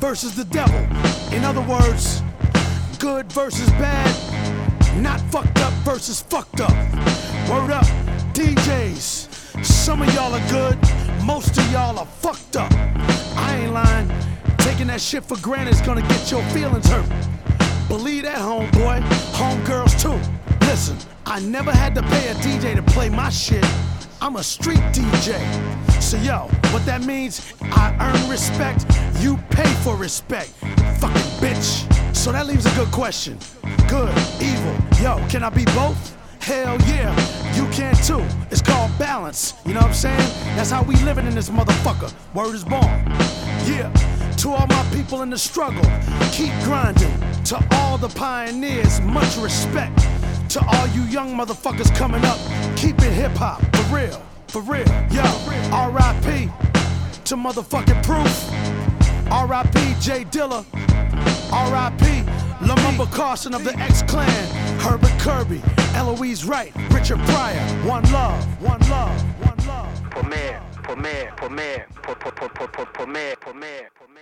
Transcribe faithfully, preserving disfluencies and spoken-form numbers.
versus the devil. In other words, good versus bad, not fucked up versus fucked up. Word up, D Js. Some of y'all are good, most of y'all are fucked up. I ain't lying. Taking that shit for granted is gonna get your feelings hurt. Believe that, homeboy. Homegirls too. Listen, I never had to pay a D J to play my shit. I'm a street D J. So yo, what that means, I earn respect, you pay for respect. Fucking bitch. So that leaves a good question. Good, evil, yo, can I be both? Hell yeah, you can too. It's called balance, you know what I'm saying? That's how we living in this motherfucker. Word is born. Yeah, to all my people in the struggle, keep grinding. To all the pioneers, much respect. To all you young motherfuckers coming up, keep it hip hop, for real, for real. Yo, R I P to motherfucking Proof. R I P J Dilla. R I P Lamumba Carson of the X-Clan. Herbert Kirby, Eloise Wright, Richard Pryor. One love, one love, one love. Premier, premier, premier, premier, premier, premier.